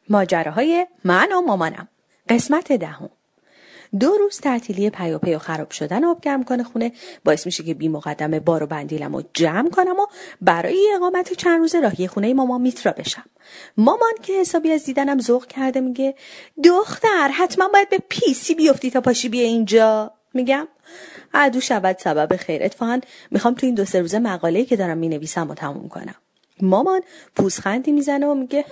ماجراهای من و مامانم. قسمت 10. 2 روز تعطیلی پیاپی و خراب شدن آب گرم کنه خونه باعث میشه که بی مقدمه بار و بندیلمو جمع کنم و برای اقامت چند روز راهی خونه مامان میترا بشم. مامان که حسابی از دیدنم ذوق کرده میگه دختر حتما باید به پیسی بیفتی تا پاشی بیا اینجا. میگم عدو شود سبب خیر. اتفاقا میخوام تو این 2-3 روزه مقاله‌ای که دارم مینویسم رو تموم کنم. مامان پوزخندی میزنه و میگه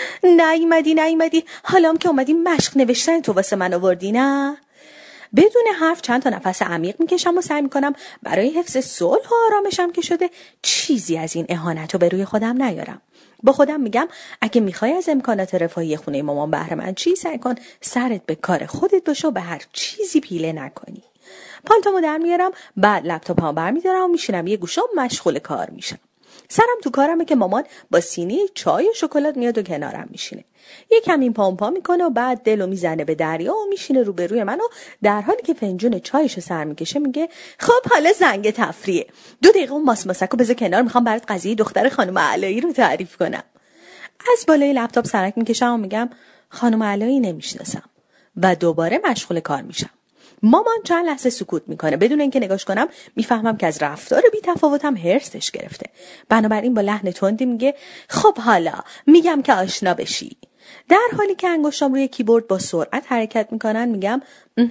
نیومدی حالا هم که اومدی مشق نوشتن تو واسه من آوردی نه؟ بدون حرف چند تا نفس عمیق میکشم و سعی میکنم برای حفظ صلح و آرامشم که شده چیزی از این اهانت رو به روی خودم نیارم. با خودم میگم اگه میخوای از امکانات رفاهی خونه مامان بهره مند چی، سعی کن سرت به کار خودت باشه و به هر چیزی پیله نکنی. پانتومو در میارم، بعد لپتاپمو برمیدارم و میشینم یه گوشه و مشغول کار میشم. سرم تو کارمه که مامان با سینی چای و شکلات میاد و کنارم میشینه. یه کمی پامپا میکنه و بعد دلو میزنه به دریا و میشینه روبروی من و در حالی که فنجون چایشو سر میکشه میگه خب حالا زنگ تفریحه. 2 دقیقه اون ماسکو بذار کنار، میخوام برات قضیه دختر خانم علایی رو تعریف کنم. از بالای لپتاپ سرک میکشم و میگم خانم علایی نمیشناسم و دوباره مشغول کار میشم. مامان چند لحظه سکوت میکنه. بدون اینکه نگاش کنم میفهمم که از رفتار بی تفاوتم هرسش گرفته. بنابراین با لحن تندی میگه خب حالا میگم که آشنا بشی. در حالی که انگشتام روی کیبورد با سرعت حرکت میکنن میگم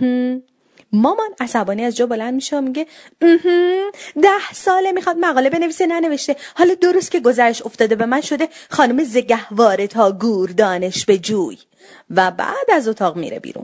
مامان عصبانی از جا بلند میشه و میگه 10 ساله میخواد مقاله بنویسه ننوشته، حالا 2 روز که گذرش افتاده به من شده خانم زگهواره تا گور دانش به جوی و بعد از اتاق میره بیرون.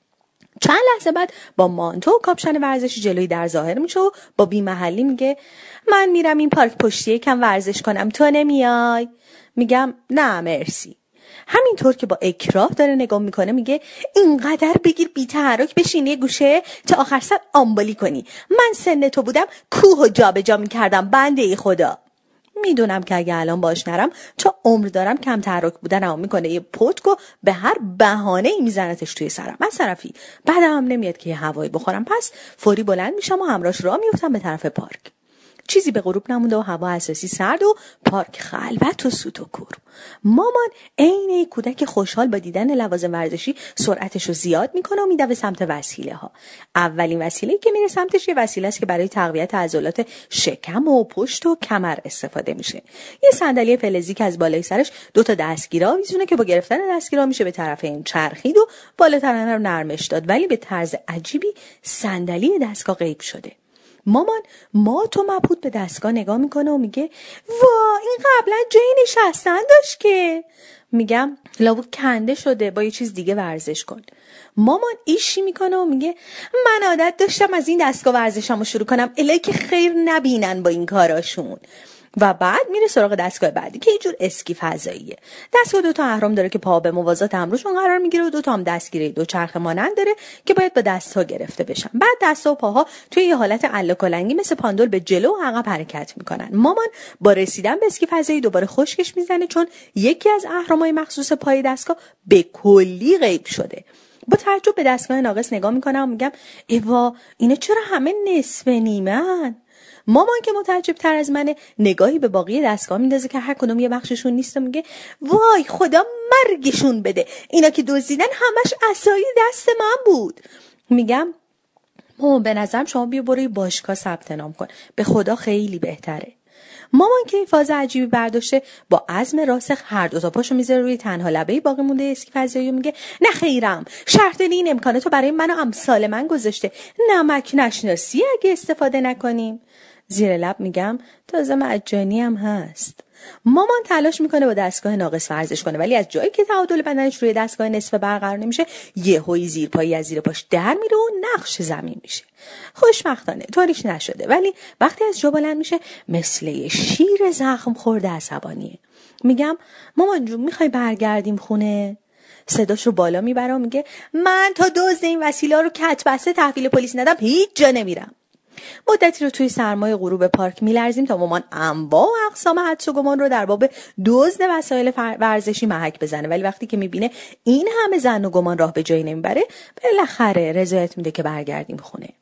چند لحظه بعد با مانتو و کاپشن ورزشی جلوی در ظاهر میشه و با بی‌محلی میگه من میرم این پارک پشتی کم ورزش کنم، تو نمیای؟ میگم نه مرسی. همینطور که با اکراه داره نگاه میکنه میگه اینقدر بگیر بی تحرک بشین یه گوشه تا آخر سر آمبالی کنی. من سن تو بودم کوه و جابجا میکردم بنده ای خدا. میدونم که اگه الان باش نرم چون عمر دارم کم تحرک بودنم میکنه یه پتکو به هر بهانه‌ای میزنتش توی سرم. از طرفی بعدم نمیاد که یه هوایی بخورم، پس فوری بلند میشم و همراهش راه میفتم به طرف پارک. چیزی به غروب نمونده و هوا اساسی سرد و پارک خلوت و سوت و کور. مامان عین کودک خوشحال با دیدن لوازم ورزشی سرعتشو زیاد میکنه و میدوه سمت وسیله ها. اولین وسیله‌ای که میره سمتش یه وسیله است که برای تقویت عضلات شکم و پشت و کمر استفاده میشه. یه صندلی فلزی که از بالای سرش 2 تا دستگیره آویزونه که با گرفتن دستگیره میشه به طرف این چرخید و بالاتر رو نرمش داد، ولی به طرز عجیبی صندلی دستگاه غیب شده. مامان ما تو مبهوت به دستگاه نگاه میکنه و میگه وا این قبلا جای نشستن داشت که. میگم لابد کنده شده، با یه چیز دیگه ورزش کن. مامان ایشی میکنه و میگه من عادت داشتم از این دستگاه ورزشمو شروع کنم الهی که خیر نبینن با این کاراشون. و بعد میره سراغ دستگاه بعدی که یه جور اسکی فضاییه. دستگاه 2 تا اهرم داره که پا به موازات همروشون قرار میگیره و 2 تا هم دستگیره 2 چرخ مانند داره که باید با دست‌ها گرفته بشن. بعد دست‌ها و پاها توی یه حالت علاکلنگی مثل پاندول به جلو و عقب حرکت میکنن. مامان با رسیدن به اسکی فضایی دوباره خشکش میزنه چون یکی از اهرم‌های مخصوص پای دستگاه به کلی غیب شده. با تعجب به دستگاه ناقص نگاه میکنم و میگم ایوا اینا چرا همه نصف نیمن؟ مامان که متعجب تر از منه نگاهی به باقی دستگاه میندازه که هر کدوم یه بخششون نیست و میگه وای خدا مرگشون بده، اینا که دزدیدن همش عصای دست من بود. میگم مامان به نظرم شما بیا برو باشگاه ثبت نام کن، به خدا خیلی بهتره. مامان که این فاز عجیبی برداشته با عزم راسخ هر 2 تا پاشو میذاره روی تنها لبه باقی مونده اسکی فضایی و میگه نه خیرم، شرط این امکاناتو برای من و امثال من گذاشته، نمک نشناسی اگه استفاده نکنیم. زیر لب میگم تازه مجانی هم هست. مامان تلاش میکنه با دستگاه ناقص ورزش کنه ولی از جایی که تعادل بدنش روی دستگاه نصف برقرار نمیشه یهویی زیر پایی از زیر پاش در میره و نقش زمین میشه. خوشبختانه طوریش نشده ولی وقتی از جا بلند میشه مثل شیر زخم خورده عصبانیه. میگم مامان جون میخوای برگردیم خونه؟ صداش رو بالا میبره و میگه من تا دزد این وسیله رو کت بسته تحویل پلیس ندم هیچ جا نمیرم. مدتی رو توی سرمای غروب پارک میلرزیم تا مامان انواع و اقسام حدس و گمان رو در باب دزد وسایل ورزشی محک بزنه، ولی وقتی که میبینه این همه ظن و گمان راه به جایی نمیبره بالاخره رضایت میده که برگردیم خونه.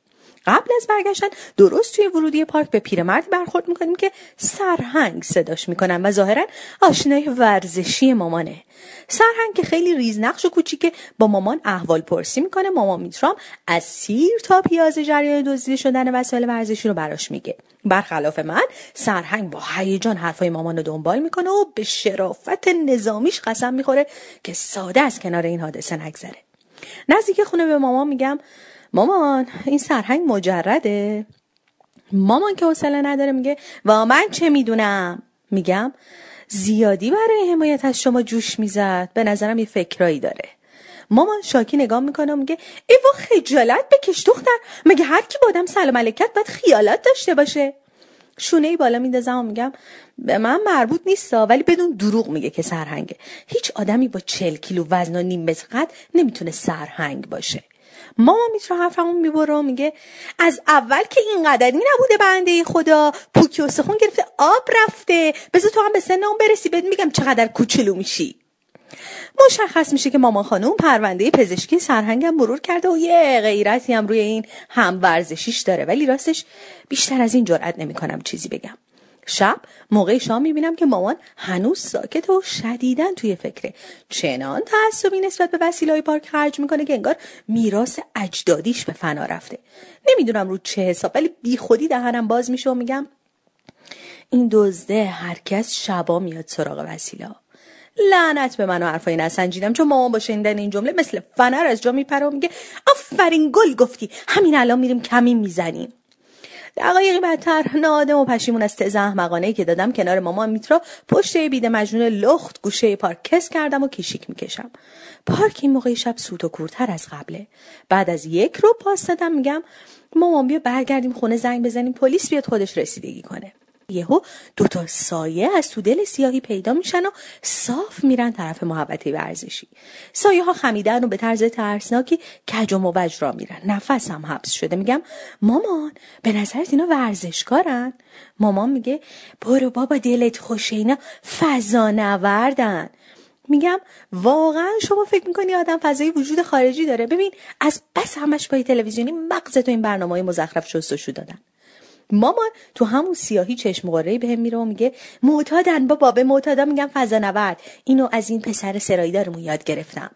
قبل از برگشتن درست توی ورودی پارک به پیرمردی برخورد میکنیم که سرهنگ صداش میکنن و ظاهرا آشنای ورزشی مامانه. سرهنگ که خیلی ریزنقش و کوچیکه با مامان احوال پرسی میکنه. مامان میترام از سیر تا پیاز جریان دزدیده شدن وسایل ورزشی رو براش میگه. برخلاف من سرهنگ با هیجان حرفای مامان رو دنبال میکنه و به شرافت نظامیش قسم میخوره که ساده از کنار این حادثه نگذره. نزدیک خونه به مامان میگم مامان این سرهنگ مجرده؟ مامان که حوصله نداره میگه و من چه میدونم. میگم زیادی برای حمایت از شما جوش میزد، به نظرم یه فکرایی داره. مامان شاکی نگاه میکنه و میگه ایوا خجالت بکش دختر، مگه هر کی با آدم سلام علیکت باید خیالات داشته باشه؟ شونه‌ای بالا میندازم و میگم به من مربوط نیستا، ولی بدون دروغ میگه که سرهنگه. هیچ آدمی با 40 کیلو وزن و نیم متر قد نمیتونه سرهنگ باشه. مامان میتونه حرفمون میبره و میگه از اول که این قدری نبوده بنده خدا، پوکی و سخون گرفته آب رفته، بذار تو هم به سن اون برسی بهت میگم چقدر کوچولو میشی. مشخص میشه که مامان خانوم پرونده پزشکی سرهنگم مرور کرده و یه غیرتی هم روی این هم ورزشیش داره، ولی راستش بیشتر از این جرئت نمیکنم چیزی بگم. شب موقع شام میبینم که مامان هنوز ساکت و شدیداً توی فکره. چنان تعصبی نسبت به وسیله‌های پارک خرج میکنه که انگار میراث اجدادیش به فنا رفته. نمیدونم رو چه حساب، ولی بی خودی دهنم باز میشه و میگم این دزده هر کس شبا میاد سراغ وسیله. لعنت به من و حرفای نسنجیدم، چون مامان با شنیدن این جمله مثل فنر از جا میپره و میگه آفرین گل گفتی، همین الان میریم کمین میزنیم. دقایقی بعدتر نادم و پشیمون از تز احمقانه‌ای که دادم کنار مامان میترا پشت بید مجنون لخت گوشه پارک کس کردم و کشیک میکشم. پارک این موقع شب سوت و کورتر از قبله. بعد از 1 رو پاس دادم میگم مامان بیا برگردیم خونه زنگ بزنیم پلیس بیاد خودش رسیدگی کنه. یهو 2 تا سایه از تو دل سیاهی پیدا میشن و صاف میرن طرف محوطه ورزشی. سایه ها خمیدن و به طرز ترسناکی کج و موج را میرن. نفسم حبس شده. میگم مامان به نظرت اینا ورزشکارن؟ مامان میگه برو بابا دلت خوشه، اینا فضانوردن. میگم واقعا شما فکر میکنی آدم فضایی وجود خارجی داره؟ ببین از بس همش پای تلویزیونی مغزتو این برنامه‌های مزخرف شستشو دادن. مامان تو همون سیاهی چشم قره‌ای بهم میره و میگه معتادن بابا، به معتادا میگم فضانورد، اینو از این پسر سرایدارمون یاد گرفتم.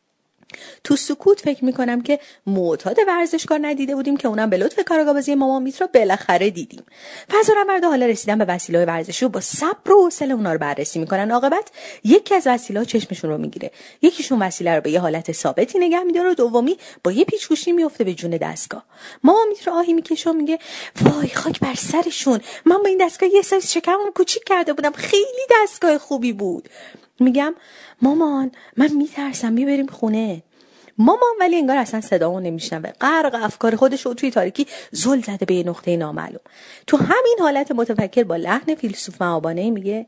تو سکوت فکر میکنم که معتاد ورزشکار ندیده بودیم که اونم به لطف کارآگاه‌بازی مامان میترا بالاخره دیدیم. فضانوردا حالا رسیدن به وسیله‌های ورزشی و با صبر و حوصله اونا رو بررسی میکنن. عاقبت یکی از وسیله‌ها چشمشون رو میگیره، یکیشون وسیله رو به یه حالت ثابتی نگه میداره و دومی با یه پیچ‌گوشی میفته به جون دستگاه. مامان میترا آهی میکشه و میگه وای خاک بر سرشون، من با این دستگاه یه سری شکمم کوچیک کرده بودم، خیلی دستگاه خوبی بود. میگم مامان من میترسم، بریم خونه. مامان ولی انگار اصلا صدامو نمیشنوه، غرق افکار خودش و توی تاریکی زل زده به یه نقطه نامعلوم. تو همین حالت متفکر با لحن فیلسوف معابانه میگه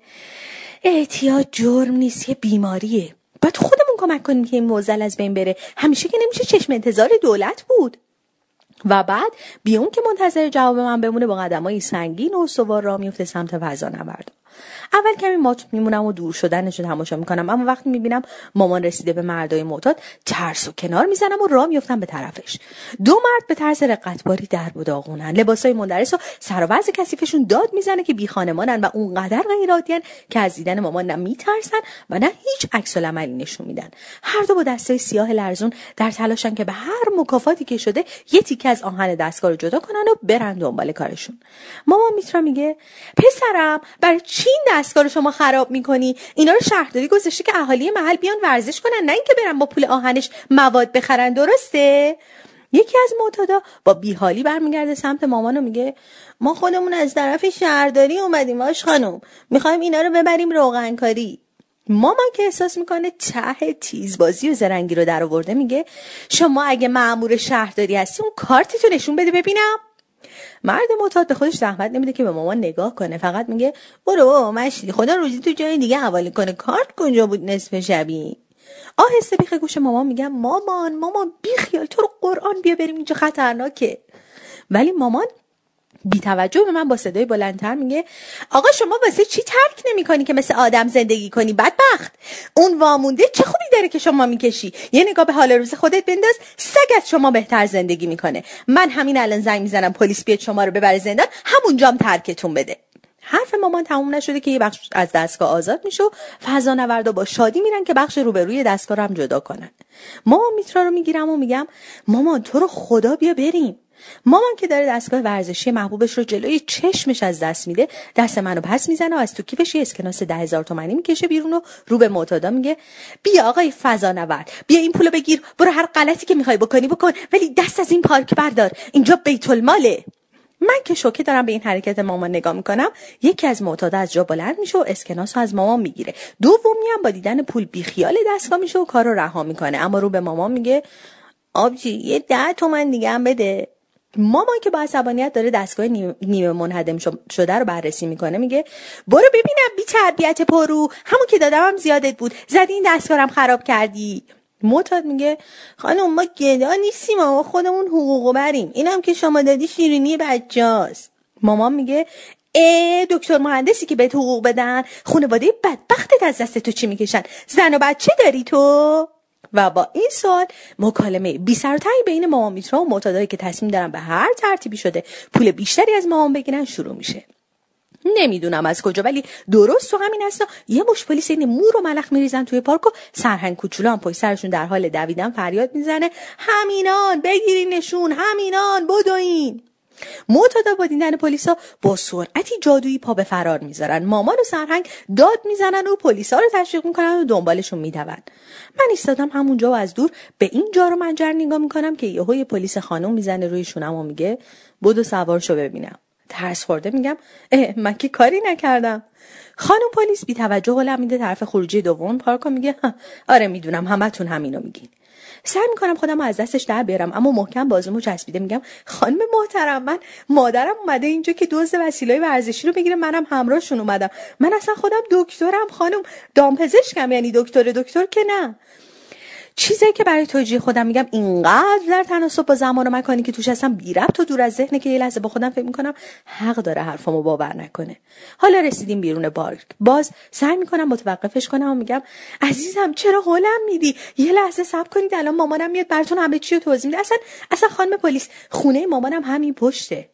اعتیاد جرم نیست، یه بیماریه، باید خودمون کمک کنیم که این معضل از بین بره، همیشه که نمیشه چشم انتظار دولت بود. و بعد بیون که منتظر جواب من بمونه با قدمای سنگین و استوار راه میفته سمت فضانورد. اول کمی مات میمونم و دور شدنشو تماشا میکنم، اما وقتی میبینم مامان رسیده به مردای معتاد ترس و کنار میزنم و راه میفتم به طرفش. 2 مرد به طرز رقتباری درب و داغونن، لباسای مندرس و سر و وضع کثیفشون داد میزنه که بی خانمانن و اونقدر غیر عادیان که از دیدن مامان نه میترسن و نه هیچ عکس العملی نشون میدن. هر دو با دستای سیاه لرزون در تلاشن که به هر مکافاتی که شده یه تیکه از آهن دستگاه رو جدا کنن و برن دنبال کارشون. مامان میترا میگه پسرم برای چی این دستگاه رو شما خراب میکنی؟ اینا رو شهرداری گذاشته که اهالی محل بیان ورزش کنن، نه اینکه برن با پول آهنش مواد بخرن، درسته؟ یکی از معتادا با بیحالی برمیگرده سمت مامان و میگه ما خودمون از طرف شهرداری اومدیم آش خانم، میخوایم اینا رو ببریم روغنکاری. مامان که احساس میکنه ته تیزبازی و زرنگی رو در آورده میگه شما اگه مأمور شهرداری هستی اون کارتتو نشون بده ببینم. مرد معتاد به خودش زحمت نمیده که به مامان نگاه کنه، فقط میگه برو مشتی، خدا روزی تو جای دیگه حواله کنه، کارت کجا بود نصف شبی؟ آهسته بیخ گوش مامان میگم مامان بی خیال، تو رو قرآن بیا بریم، اینجا خطرناکه. ولی مامان بی توجه به من با صدای بلندتر میگه آقا شما واسه چی ترک نمی‌کنی که مثل آدم زندگی کنی بدبخت؟ اون وامونده چه خوبی داره که شما میکشی؟ یه نگاه به حال روز خودت بنداز، سگ از شما بهتر زندگی میکنه. من همین الان زنگ میزنم پلیس بیاد شما رو ببره زندان، همونجام ترکتون بده. حرف مامان تموم نشده که یه بخش از دستگاه آزاد میشه و فضانوردا با شادی میرن که بخش روبروی دستگاه رو هم جدا کنن. مامان میترا رو میگیرم و میگم مامان تو رو خدا بیا بریم. مامان که داره دستگاه ورزشی محبوبش رو جلوی چشمش از دست میده، دست منو پس میزنه و از تو کیفش یه اسکناس 10,000 تومانی میکشه بیرون و رو به معتادا میگه بیا آقای فضانورد، بیا این پولو بگیر، برو هر غلطی که میخوای بکنی بکن، ولی دست از این پارک بردار، اینجا بیت الماله. من که شوکه دارم به این حرکت مامان نگاه میکنم، یکی از معتادا از جا بلند میشه و اسکناس رو از مامان میگیره. دومی هم با دیدن پول بیخیال دستگاه میشه و کارو رها میکنه، اما رو به مامان میگه آبجی یه 10 تومن دیگه هم بده. مامان که با عصبانیت داره دستگاه نیمه منهدم شده رو بررسی میکنه میگه برو ببینم بی تربیت پرو، همون که دادمم زیادت بود، زدی این دستگاهم خراب کردی. معتاد میگه خانم ما گدا نیستیم، ما خودمون حقوقو بریم، اینم که شما دادی شیرینی بچه‌ست. مامان میگه دکتر مهندسی که بهت حقوق بدن، خانواده بدبختت از دست تو چی میکشن؟ زن و بچه داری تو؟ و با این سوال مکالمه بی سر و تهی بین مامان میترا و معتادایی که تصمیم دارن به هر ترتیبی شده پول بیشتری از مامان بگیرن شروع میشه. نمیدونم از کجا ولی درست تو همین اسنا یه مش پلیس این مور و ملخ میریزن توی پارک و سرهنگ کوچولو هم پشت سرشون در حال دویدن فریاد میزنه همینان بگیرینشون، همینان بدوین. معتادا با دیدن پلیسا با سرعتی جادویی پا به فرار میذارن. مامان و سرهنگ داد میزنن و پلیسا رو تشویق میکنن و دنبالشون میدون. من ایستادم همونجا و از دور به این جار و منجر نگاه میکنم که یهو پلیس خانم میزنه روی شونم و میگه بدو سوارشو ببینم. ترس خورده میگم من که کاری نکردم. خانم پلیس بی توجه هلم میده طرف خروجی دوم پارک و میگه آره میدونم همتون همینو میگین. سعی میکنم خودم از دستش در بیارم اما محکم بازومو چسبیده میگم خانم محترم، من مادرم اومده اینجا که دزد وسیله‌های ورزشی رو بگیره، منم همراهشون اومدم. من اصلا خودم دکترم خانم، دامپزشکم، یعنی دکتر که نه. چیزی که برای توجیه خودم میگم اینقدر در تناسب با زمان و مکانی که توش هستم بی ربط و دور از ذهنه که یه لحظه با خودم فکر میکنم حق داره حرفمو باور نکنه. حالا رسیدیم بیرون پارک، باز سعی میکنم متوقفش کنم و میگم عزیزم چرا هولم میدی؟ یه لحظه صبر کنید الان مامانم میاد براتون همه چی رو توضیح میده. اصلا خانم پلیس خونه مامانم همین پشته.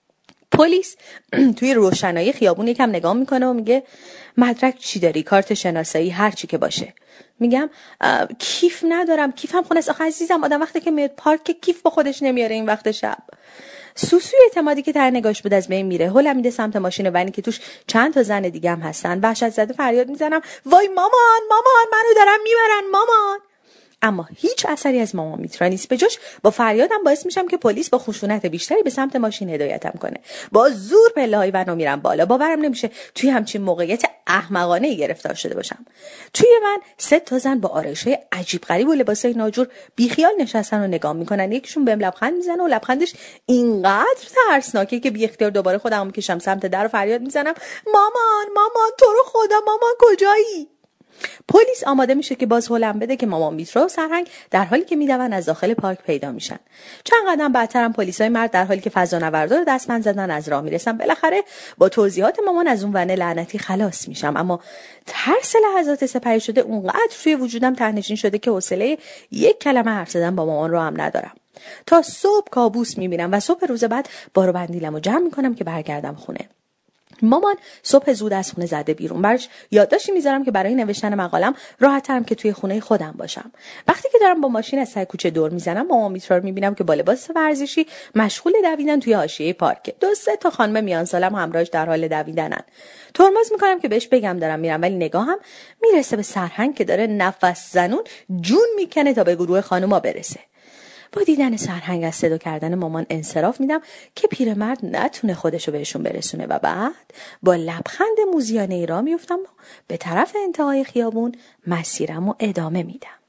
پلیس توی روشنایی خیابون یکم نگاه میکنه و میگه مدرک چی داری؟ کارت شناسایی هر چی که باشه. میگم کیف ندارم، کیفم خونه است. آخه عزیزم آدم وقتی که میاد پارک کیف با خودش نمیاره این وقت شب. سوسوی اعتمادی که تر نگاش بود از بین میره. هولم میده سمت ماشین ونی که توش چند تا زن دیگه هم هستن. وحشت زده فریاد میزنم وای مامان منو دارن میبرن مامان. اما هیچ اثری از مامان میترا نیست. به جاش با فریادم باعث میشم که پلیس با خشونت بیشتری به سمت ماشین هدایتم کنه. با زور پله‌های ونو میرم بالا. باورم نمیشه توی همچین موقعیت احمقانه‌ای گرفتار شده باشم. توی من 3 تا زن با آرایش‌های عجیب غریب و لباسای ناجور بیخیال نشستن و نگاه میکنن. یکیشون بهم لبخند میزنه و لبخندش اینقدر ترسناکه که بی اختیار دوباره خودمو میکشم سمت در و فریاد میزنم مامان تو رو خدا مامان کجایی؟ پلیس آماده میشه که باز هولم بده که مامان میترا و سرهنگ در حالی که میدون از داخل پارک پیدا میشن. چند قدم بعدترم پلیسای مرد در حالی که فضانوردا رو دستبند زدن از راه میرسن. بالاخره با توضیحات مامان از اون ونه لعنتی خلاص میشم، اما ترس لحظات سپری شده اونقدر توی وجودم ته‌نشین شده که حوصله یک کلمه حرف زدن با مامان رو هم ندارم. تا صبح کابوس میبینم و صبح روز بعد بارو بندیلمو جمع میکنم که برگردم خونه. مامان صبح زود از خونه زده بیرون. براش یادداشتی میذارم که برای نوشتن مقالم راحت‌ترم که توی خونه خودم باشم. وقتی که دارم با ماشین از سر کوچه دور میزنم مامان میترا رو میبینم که با لباس ورزشی مشغول دویدن توی حاشیه پارک. 2-3 تا خانم میان سالم همراهش در حال دویدنن. ترمز میکنم که بهش بگم دارم میرم، ولی نگاهم میرسه به سرهنگ که داره نفس زنون جون میکنه تا به گروه خانوما برسه. با دیدن سرهنگ از صدا کردن مامان انصراف میدم که پیرمرد نتونه خودشو بهشون برسونه و بعد با لبخند موزیانه‌ای راه میافتم به طرف انتهای خیابون مسیرمو ادامه میدم.